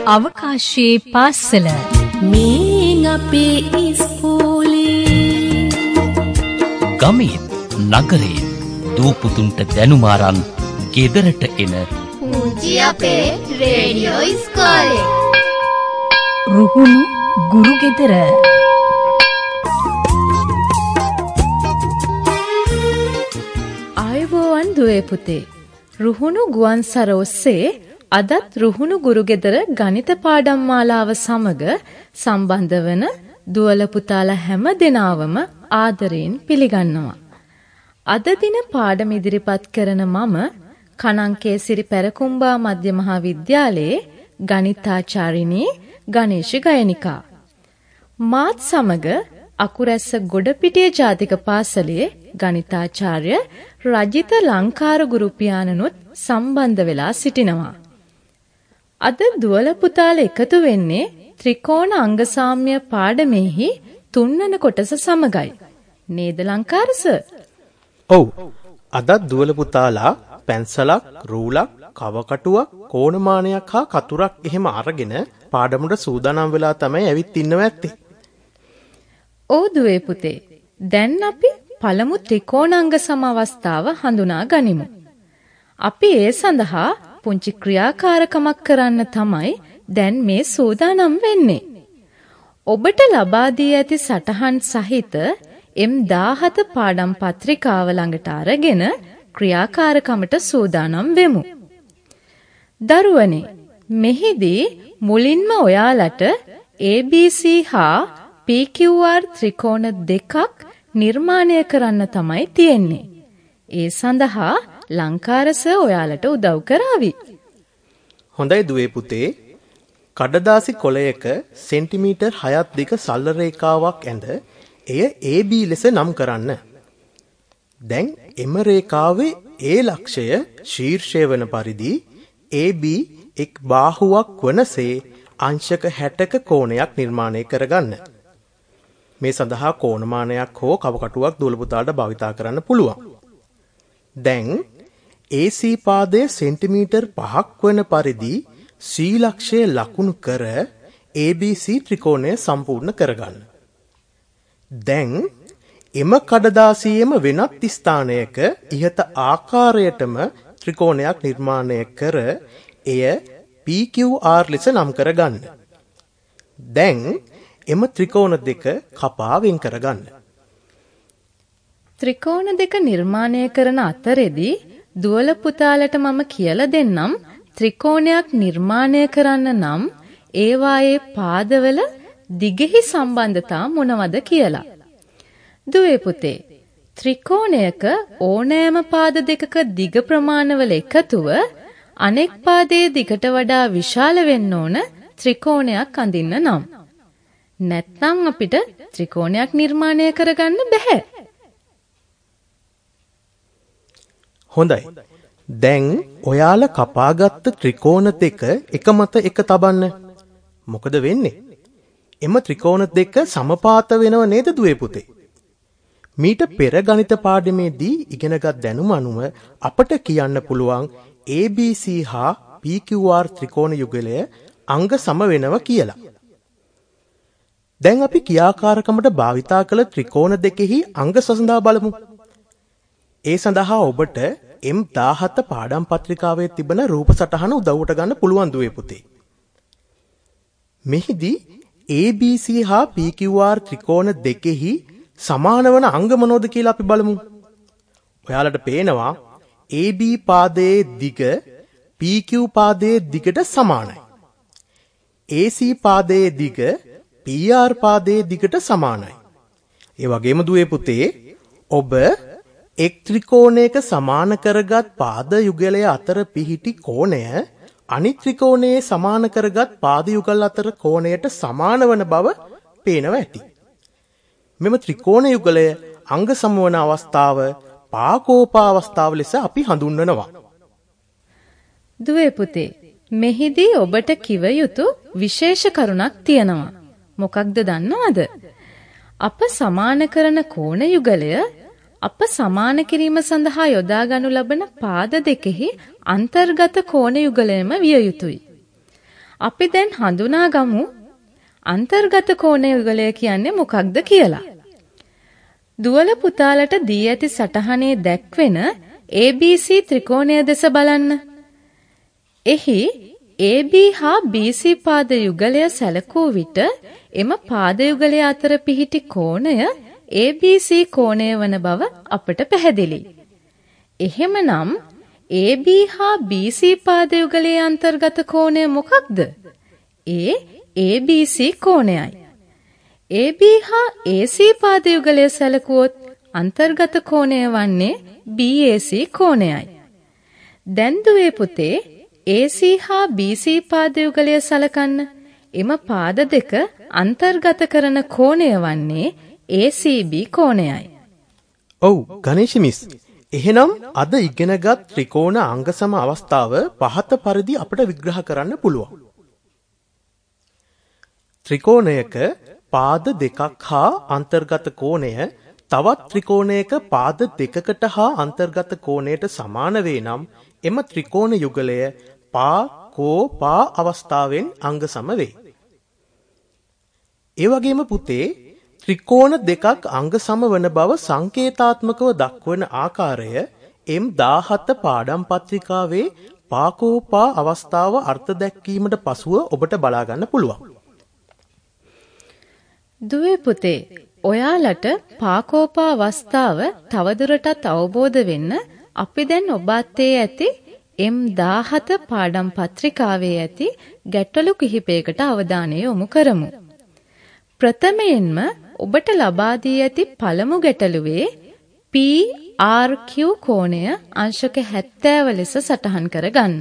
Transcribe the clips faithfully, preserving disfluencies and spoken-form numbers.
අවකාශයේ පාසල මේ අපේ ඉස්කෝලේ ගමේ නගරේ දූපුතුන්ට දැනුමාරන් ගෙදරට එන පුංචි අපේ රේඩියෝ ඉස්කෝලේ රුහුණු ගුරු ගෙදර ආයුබෝවන් දුවේ පුතේ රුහුණු ගුවන්සර ඔස්සේ අදත් රුහුණු ගුරු ගෙදර ගණිත පාඩම් මාලාව සමග සම්බන්ධ වන දුවල පුතාලා හැම දෙනාවම ආදරයෙන් පිළිගන්නවා. අද දින පාඩම ඉදිරිපත් කරන මම කණංකේසිරි පෙරකුම්බා මධ්‍ය මහා විද්‍යාලයේ ගණිතාචාර්යිනී ගණේශ ගයනිකා. මාත් සමග අකුරැස්ස ගොඩපිටිය ජාතික පාසලේ ගණිතාචාර්ය රජිත ලංකාර ගුරු පියාණනුත් සම්බන්ධ වෙලා සිටිනවා. අද දුවල පුතාලා එකතු වෙන්නේ ත්‍රිකෝණ අංග සාම්‍ය පාඩමෙහි තුන්වන කොටස සමගයි. නේද ලංකාර සර්? ඔව්. අද දුවල පුතාලා පැන්සලක්, රූලක්, කවකටුවක්, කෝණමානයක් හා කතුරක් එහෙම අරගෙන පාඩමට සූදානම් වෙලා තමයි ඇවිත් ඉන්නව ඇත්තේ. ඔව් දුවේ පුතේ. දැන් අපි පළමු ත්‍රිකෝණාංග සම අවස්ථාව හඳුනා ගනිමු. අපි ඒ සඳහා පුංචි ක්‍රියාකාරකමක් කරන්න තමයි දැන් මේ සූදානම් වෙන්නේ. ඔබට ලබා දී ඇති සටහන් සහිත එම් දාහත පාඩම් පත්‍රිකාව ළඟට අරගෙන ක්‍රියාකාරකමට සූදානම් වෙමු. දරුවනේ, මෙහිදී මුලින්ම ඔයාලට A B C හා P Q R ත්‍රිකෝණ දෙකක් නිර්මාණය කරන්න තමයි තියෙන්නේ. ඒ සඳහා ලංකාර සර් ඔයාලට උදව් කරાવી. හොඳයි දුවේ පුතේ. කඩදාසි කොළයක සෙන්ටිමීටර් හයක් දිග සරල රේඛාවක් ඇඳ එය A B ලෙස නම් කරන්න. දැන් එම රේඛාවේ A ලක්ෂය ශීර්ෂය වන පරිදි A B එක් බාහුවක් වනසේ අංශක හැටක කෝණයක් නිර්මාණය කරගන්න. මේ සඳහා කෝණමානයක් හෝ කවකටුවක් දුවල පුතාලට භාවිතා කරන්න පුළුවන්. දැන් A C පාදය සෙන්ටිමීටර් පහක් වන පරිදි C ලක්ෂය ලකුණු කර A B C ත්‍රිකෝණය සම්පූර්ණ කරගන්න. දැන් එම කඩදාසියේම වෙනත් ස්ථානයක ඉහත ආකාරයටම ත්‍රිකෝණයක් නිර්මාණය කර එය P Q R ලෙස නම් කරගන්න. දැන් එම ත්‍රිකෝණ දෙක කපා වෙන් කරගන්න. ත්‍රිකෝණ දෙක නිර්මාණය කරන අතරෙදී දුවල පුතාලට මම කියලා දෙන්නම් ත්‍රිකෝණයක් නිර්මාණය කරන්න නම් ඒවායේ පාදවල දිගෙහි සම්බන්ධතා මොනවද කියලා. දුවේ පුතේ, ත්‍රිකෝණයක ඕනෑම පාද දෙකක දිග ප්‍රමාණවල එකතුව අනෙක් පාදයේ දිගට වඩා විශාල වෙන්න ඕන ත්‍රිකෝණයක් අඳින්න නම්. නැත්නම් අපිට ත්‍රිකෝණයක් නිර්මාණය කරගන්න බැහැ. හොඳයි. දැන් ඔයාලා කපාගත්ත ත්‍රිකෝණ දෙක එක මත එක තබන්න. මොකද වෙන්නේ? එම ත්‍රිකෝණ දෙක සමපාත වෙනව නේද දුවේ පුතේ? මීට පෙර ගණිත පාඩමේදී ඉගෙනගත් දැනුම අනුව අපට කියන්න පුළුවන් A B C හා P Q R ත්‍රිකෝණ යුගලය අංග සම වෙනවා කියලා. දැන් අපි ක්‍රියාකාරකමට භාවිතා කළ ත්‍රිකෝණ දෙකෙහි අංග සසඳා බලමු. ඒ සඳහා ඔබට එම් දාහත පාඩම් පත්‍රිකාවේ තිබෙන රූප සටහන උදව්වට ගන්න පුළුවන් දුවේ පුතේ. මෙහිදී A B C හා P Q R ත්‍රිකෝණ දෙකෙහි සමාන වන අංග මොනවද කියලා අපි බලමු. ඔයාලට පේනවා A B පාදයේ දිග P Q පාදයේ දිගට සමානයි. A C පාදයේ දිග P R පාදයේ දිගට සමානයි. ඒ වගේම දුවේ පුතේ, ඔබ එක් ත්‍රිකෝණයක සමාන කරගත් පාද යුගලය අතර පිහිටි කෝණය අනිත් ත්‍රිකෝණයේ සමාන කරගත් පාද යුගල අතර කෝණයට සමාන වන බව පේනවා ඇති. මෙම ත්‍රිකෝණ යුගලය අංග සමවන අවස්ථාව පාකෝපා අවස්ථාව ලෙස අපි හඳුන්වනවා. දුවේ පුතේ, මෙහිදී ඔබට කිව යුතු විශේෂ කරුණක් තියෙනවා. මොකක්ද දන්නවද? අප සමාන කරන කෝණ යුගලය අප සමාන කිරීම සඳහා යොදා ගනු ලබන පාද දෙකෙහි අන්තර්ගත කෝණ යුගලයම විය යුතුයි. අපි දැන් හඳුනාගමු අන්තර්ගත කෝණ යුගලය කියන්නේ මොකක්ද කියලා. දුවල පුතාලට දී ඇති සටහනේ දැක්වෙන A B C ත්‍රිකෝණය දෙස බලන්න. එහි A B හා B C පාද යුගලය සැලකූ විට එම පාද යුගලය අතර පිහිටි කෝණය A B C කෝණය වන බව අපට පැහැදිලි. එහෙමනම් A B හා B C පාද යුගලයේ අන්තර්ගත කෝණය මොකක්ද? ඒ A B C කෝණයයි. A B හා A C පාද යුගලය සැලකුවොත් අන්තර්ගත කෝණය වන්නේ B A C කෝණයයි. දැන් දුවේ පුතේ A C හා B C පාද යුගලය සලකන්න. එම පාද දෙක අන්තර්ගත කරන කෝණය වන්නේ A C B කෝණයයි. ඔව් ගණේෂ මිස්. එහෙනම් අද ඉගෙනගත් ත්‍රිකෝණ අංග සම අවස්ථාව පහත පරිදි අපිට විග්‍රහ කරන්න පුළුවන්. ත්‍රිකෝණයක පාද දෙකක් හා අන්තර්ගත කෝණය තවත් ත්‍රිකෝණයක පාද දෙකකට හා අන්තර්ගත කෝණයට සමාන වේ නම් එම ත්‍රිකෝණ යුගලය පා කෝ පා අවස්ථාවෙන් අංග සම වේ. ඒ වගේම පුතේ ත්‍රිකෝණ දෙකක් අංග සම වන බව සංකේතාත්මකව දක්වන ආකාරය M දාහත පාඩම් පත්‍රිකාවේ පාකෝපා අවස්ථාව අර්ථ දැක්වීමට පසුව ඔබට බලා ගන්න පුළුවන්. දුවේ පුතේ ඔයාලට පාකෝපා අවස්ථාව තවදුරටත් අවබෝධ වෙන්න අපි දැන් ඔබ අතේ ඇති M දාහත පාඩම් පත්‍රිකාවේ ඇති ගැටලු කිහිපයකට අවධානය යොමු කරමු. ප්‍රථමයෙන්ම ඔබට ලබා දී ඇති පළමු ගැටලුවේ P R Q කෝණය අංශක හැත්තෑව ලෙස සටහන් කරගන්න.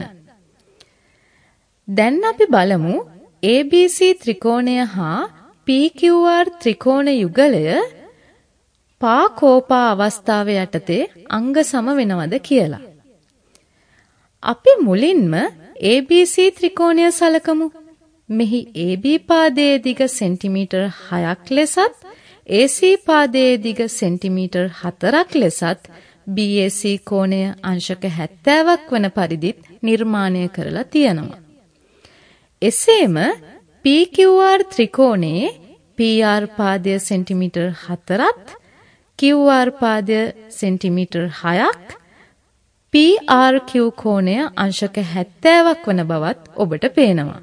දැන් අපි බලමු A B C ත්‍රිකෝණය හා P Q R ත්‍රිකෝණ යුගලය පාකෝපා අවස්ථාව යටතේ අංග සම වෙනවද කියලා. අපි මුලින්ම A B C ත්‍රිකෝණය සලකමු. මෙහි A B පාදයේ දිග සෙන්ටිමීටර් හයක් ලෙසත් A C පාදයේ දිග සෙන්ටිමීටර් හතරක් ලෙසත් B A C කෝණය අංශක හැත්තෑවක් වන පරිදිත් නිර්මාණය කරලා තියෙනවා. එසේම P Q R ත්‍රිකෝණයේ P R පාදය සෙන්ටිමීටර් හතරත් Q R පාදය සෙන්ටිමීටර් හයක් P R Q කෝණය අංශක හැත්තෑවක් වන බවත් ඔබට පේනවා.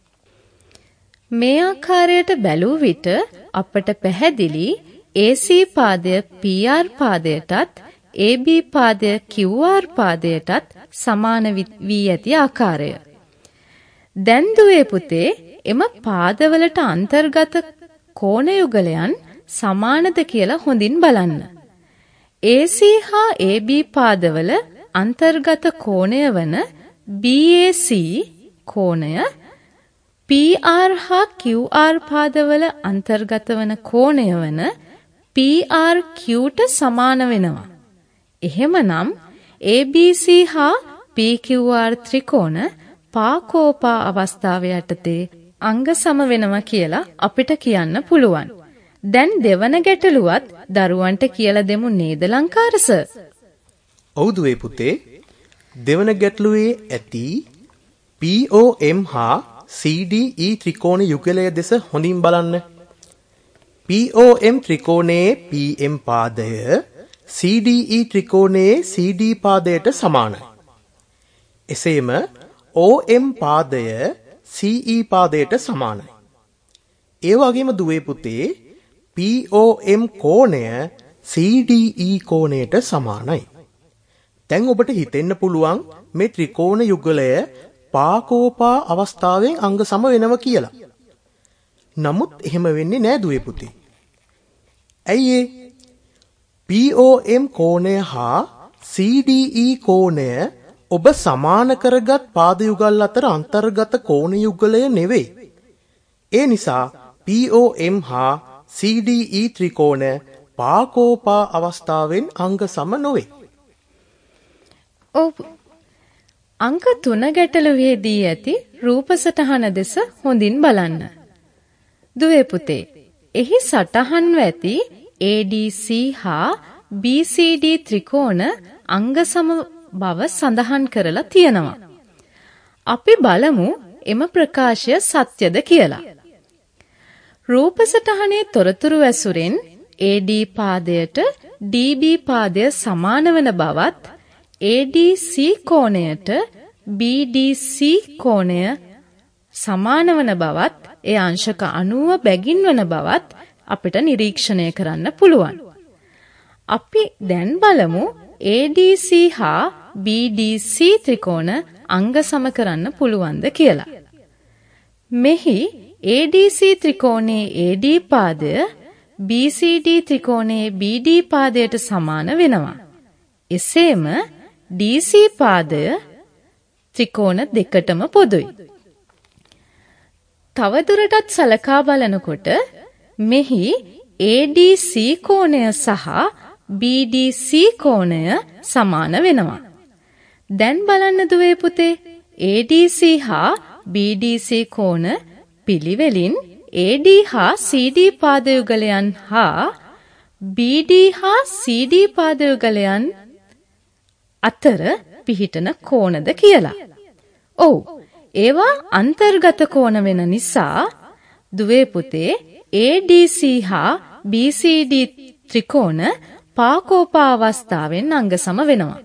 මේ ආකාරයට බැලූ විට අපට පැහැදිලි A C පාදය P R පාදයටත් A B පාදය Q R පාදයටත් සමාන වී ඇති ආකාරය. දැන් දුවේ පුතේ එම පාදවලට අන්තර්ගත කෝණ යුගලයන් සමානද කියලා හොඳින් බලන්න. A C හා A B පාදවල අන්තර්ගත කෝණය වන B A C කෝණය P R හා Q R පාදවල අන්තර්ගත වන කෝණය වන P R Q ට සමාන වෙනවා. එහෙමනම් A B C හා P Q R ත්‍රිකෝණ පාකෝපා අවස්ථාව යටතේ අංග සම වෙනවා කියලා අපිට කියන්න පුළුවන්. දැන් දෙවන ගැටලුවත් දරුවන්ට කියලා දෙමු නේද ලංකාර සර්? ඔව් දුවේ පුතේ. දෙවන ගැටලුවේ ඇති P O M හා C D E ත්‍රිකෝණ යුගලය දෙස හොඳින් බලන්න. P O M ත්‍රිකෝණයේ P M පාදය C D E ත්‍රිකෝණයේ C D පාදයට සමානයි. එසේම O M පාදය C E පාදයට සමානයි. ඒ වගේම දුවේ පුතේ P O M කෝණය C D E කෝණයට සමානයි. දැන් ඔබට හිතෙන්න පුළුවන් මේ ත්‍රිකෝණ යුගලය පාකෝපා අවස්ථාවෙන් අංග සම වෙනවා කියලා. නමුත් එහෙම වෙන්නේ නෑ දුවේ පුතේ. ඇයි ඒ? P O M කෝණය හා C D E කෝණය ඔබ සමාන කරගත් පාද යුගල් අතර අන්තර්ගත කෝණ යුගලය නෙවෙයි. ඒ නිසා P O M හා C D E ත්‍රිකෝණ පාකෝපා අවස්ථාවෙන් අංග සම නොවේ. ඔව්. අංක තුන ගැටලුවේදී ඇති රූප සටහන දෙස හොඳින් බලන්න. දුවේ පුතේ, එහි සටහන්ව ඇති A D C හා B C D ත්‍රිකෝණ අංග සම බව සඳහන් කරලා තියෙනවා. අපි බලමු එම ප්‍රකාශය සත්‍යද කියලා. රූප සටහනේ තොරතුරු ඇසුරෙන් A D පාදයට D B පාදය සමාන වන බවත් A D C කෝණයට B D C කෝණය සමාන වන බවත් ඒ අංශක අනූව බැගින් වන බවත් අපිට නිරීක්ෂණය කරන්න පුළුවන්. අපි දැන් බලමු A D C හා B D C ත්‍රිකෝණ අංග සම කරන්න පුළුවන්ද කියලා. මෙහි A D C ත්‍රිකෝණයේ A D පාදය B C D ත්‍රිකෝණයේ B D පාදයට සමාන වෙනවා. එසේම D C පාදය ත්‍රිකෝණ දෙකටම පොදුයි. තවදුරටත් සලකා බලනකොට මෙහි A D C කෝණය සහ B D C කෝණය සමාන වෙනවා. දැන් බලන්න දුවේ පුතේ A D C හා B D C කෝණ පිළිවෙලින් A D හා C D පාද යුගලයන් හා B D හා C D පාද යුගලයන් අතර පිහිටන කෝණද කියලා. ඔව්, ඒවා අන්තර්ගත කෝණ වෙන නිසා දුවේ පුතේ A D C හා B C D ත්‍රිකෝණ පාකෝපා අවස්ථාවෙන් අංග සම වෙනවා.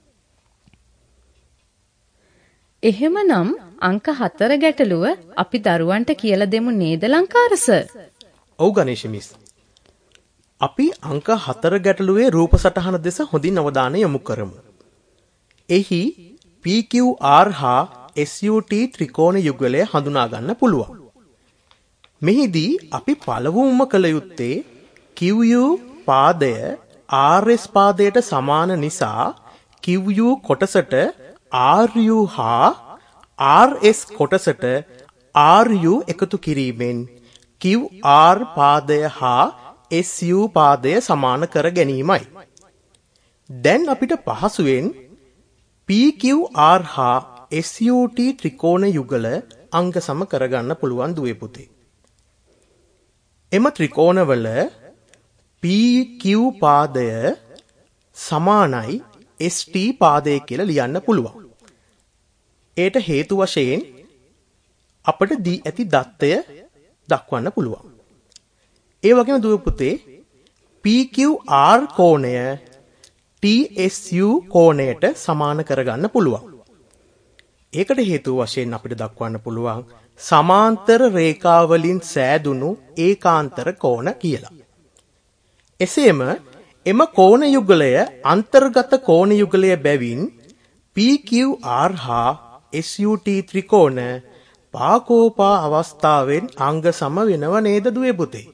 එහෙමනම් අංක හතර ගැටලුව අපි දරුවන්ට කියලා දෙමු නේද ලංකාර සර්? ඔව් ගණේෂ මිස්. අපි අංක හතර ගැටලුවේ රූප සටහන දෙස හොඳින් අවධානය යොමු කරමු. එහි P Q R හා S U T ත්‍රිකෝණ යුගලය හඳුනා ගන්න පුළුවන්. මෙහිදී අපි පළමුවම කළ යුත්තේ Q U පාදය R S පාදයට සමාන නිසා Q U කොටසට R U හා R S කොටසට R U එකතු කිරීමෙන් Q R පාදය හා S U පාදය සමාන කර ගැනීමයි. දැන් අපිට පහසුවෙන් P Q R හා S U T ත්‍රිකෝණ යුගල අංග සම කරගන්න පුළුවන් දුවේ පුතේ. එම ත්‍රිකෝණවල P Q පාදය සමානයි S T පාදය කියලා ලියන්න පුළුවන්. ඒට හේතු වශයෙන් අපට දී ඇති දත්තය දක්වන්න පුළුවන්. ඒ වගේම දුවේ පුතේ P Q R කෝණය T S U කෝණයට සමාන කරගන්න පුළුවන්. ඒකට හේතුව වශයෙන් අපිට දක්වන්න පුළුවන් සමාන්තර රේඛාවලින් සෑදුණු ඒකාන්තර කෝණ කියලා. එසේම එම කෝණ යුගලය අන්තර්ගත කෝණ යුගලය බැවින් P Q R හා S U T ත්‍රිකෝණ පාකෝපා අවස්ථාවෙන් අංග සම වෙනව නේද දුවේ පුතේ?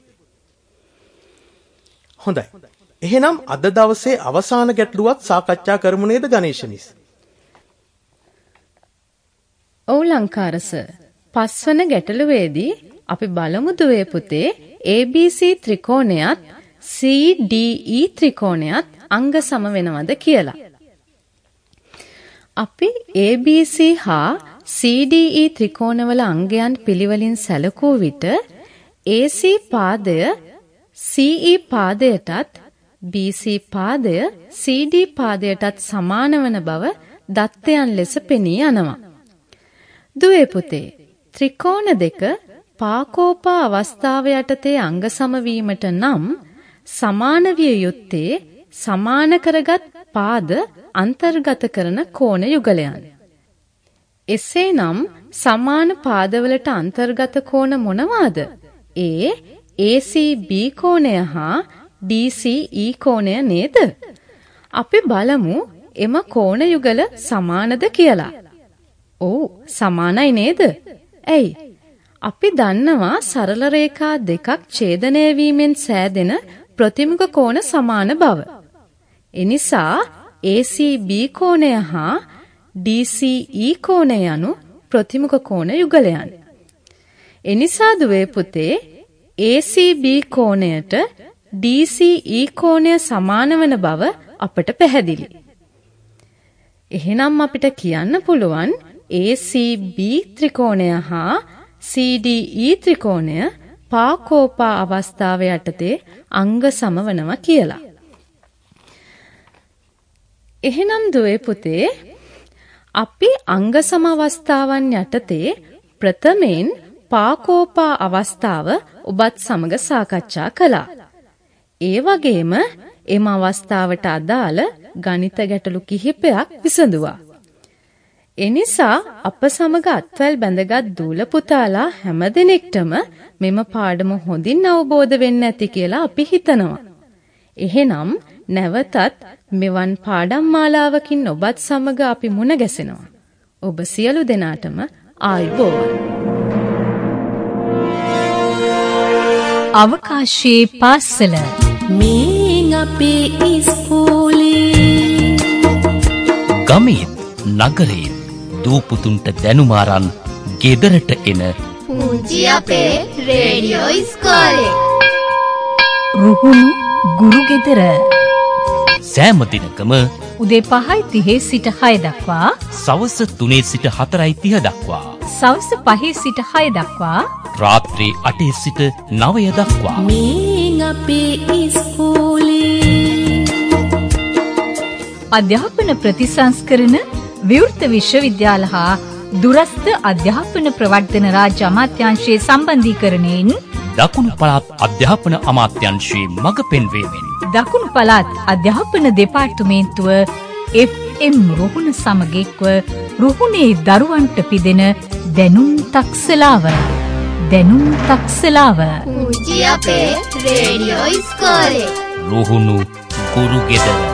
හොඳයි. එහෙනම් අද දවසේ අවසාන ගැටලුවත් සාකච්ඡා කරමු නේද ගණේෂ මිස්? ඔව් ලංකාර සර්. පස්වන ගැටලුවේදී අපි බලමු දුවේ පුතේ A B C ත්‍රිකෝණයත් C D E ත්‍රිකෝණයත් අංග සම වෙනවද කියලා. අපි A B C හා C D E ත්‍රිකෝණවල අංගයන් පිළිවෙලින් සැලකූ විට A C පාදය C E පාදයටත් B C පාදය C D පාදයටත් සමාන වන බව දත්තයන් ලෙස පෙනී යනවා. දුවේ පුතේ ත්‍රිකෝණ දෙක පාකෝපා අවස්ථාව යටතේ අංග සමවීමට නම් සමාන විය යුත්තේ සමාන කරගත් පාද අන්තර්ගත කරන කෝණ යුගලයන්. එසේනම් සමාන පාදවලට අන්තර්ගත කෝණ මොනවාද? ඒ A C B කෝණය හා D C E කෝණය නේද? අපි බලමු එම කෝණ යුගල සමානද කියලා. ඔව් සමානයි නේද? ඇයි? අපි දන්නවා සරල රේඛා දෙකක් ඡේදනය වීමෙන් සෑදෙන ප්‍රතිමුඛ කෝණ සමාන බව. එනිසා A C B කෝණය හා D C E කෝණය යනු ප්‍රතිමුඛ කෝණ යුගලයන්. එනිසා දුවේ පුතේ A C B කෝණයට D C E කෝණය සමාන වන බව අපට පැහැදිලි. එහෙනම් අපිට කියන්න පුළුවන් A C B ත්‍රිකෝණය හා C D E ත්‍රිකෝණය පාකෝපා අවස්ථාව යටතේ අංග සමවනවා කියලා. එහෙනම් දුවේ පුතේ අපි අංග සම අවස්ථාවන් යටතේ ප්‍රථමයෙන් පාකෝපා අවස්ථාව ඔබත් සමග සාකච්ඡා කළා. ඒ වගේම එම අවස්ථාවට අදාළ ගණිත ගැටලු කිහිපයක් විසඳුවා. එනිසා අප සමග අත්වැල් බැඳගත් දූල පුතාලා හැම දෙනෙක්ටම මෙම පාඩම හොඳින් අවබෝධ වෙන්න ඇති කියලා අපි හිතනවා. එහෙනම් නැවතත් මෙවන් පාඩම් මාලාවකින් ඔබත් සමග අපි මුණ ගැසෙනවා. ඔබ සියලු දෙනාටම ආයුබෝවන්. අවකාශයේ පාසල මේ අපේ ඉස්කෝලේ ගමේ නගරේ දූපුතුන්ට දැනුමාරන් ගෙදරට එන පුංචි අපේ රේඩියෝ ඉස්කෝලේ රුහුණු ගුරු ගෙදර සෑම දිනකම උදේ පහයි තිහේ සිට හය දක්වා සවස තුනේ සිට හතරයි තිහ දක්වා සවස පහේ සිට හය දක්වා රාත්‍රී අටේ සිට නවය දක්වා මේ අපේ ඉස්කෝලේ අධ්‍යාපන ප්‍රතිසංස්කරණ විවෘත විශ්වවිද්‍යාල හා දුරස්ථ අධ්‍යාපන ප්‍රවර්ධන රාජ්‍ය අමාත්‍යාංශයේ සම්බන්ධීකරණයෙන් දකුණු පළාත් අධ්‍යාපන අමාත්‍යාංශයේ මඟ පෙන්වීමෙන් දකුණු පළාත් අධ්‍යාපන දෙපාර්තමේන්තුව එෆ් එම් රුහුණ සමග එක්ව රුහුණේ දරුවන්ට පිදෙන දැනුම් තක්සලාව දැනුම් තක්සලාව පුංචි අපේ රේඩියෝ ඉස්කෝලේ රුහුණු ගුරු ගෙදර